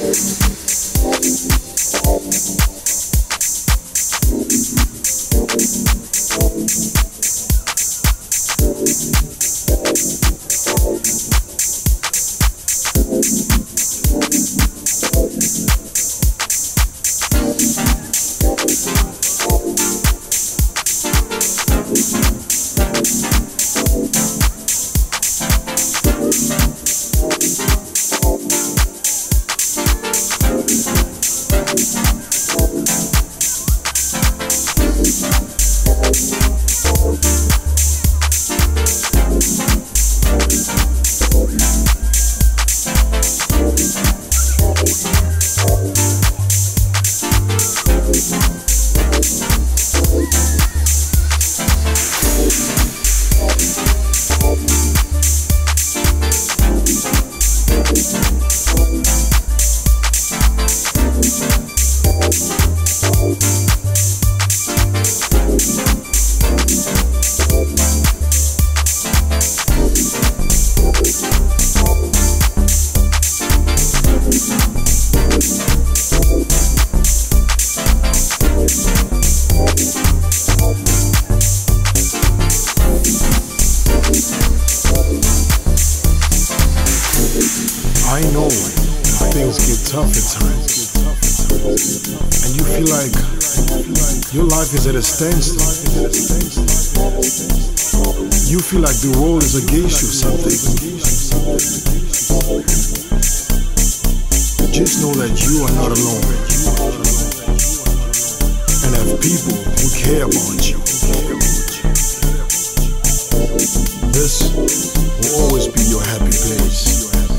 I know things get tough at times, and you feel like your life is at a standstill. You feel like the world is against you or something. Just know that you are not alone, and have people who care about you. This will always be your happy place.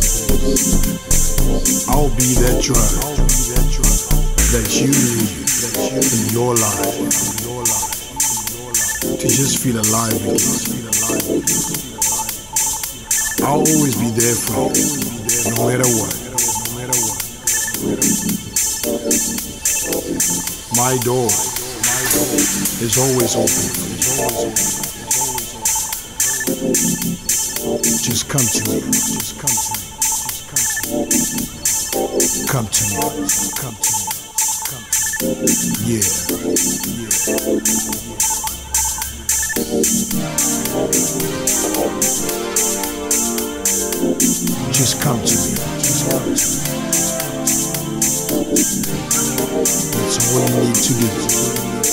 I'll be that drug that you need in your life to just feel alive again. I'll always be there for you, no matter what. My door is always open for you. Just come to me. Just come to me. Come to me. Come to me. Come to me. Yeah. Just come to me. Just come to me. That's all you need to do.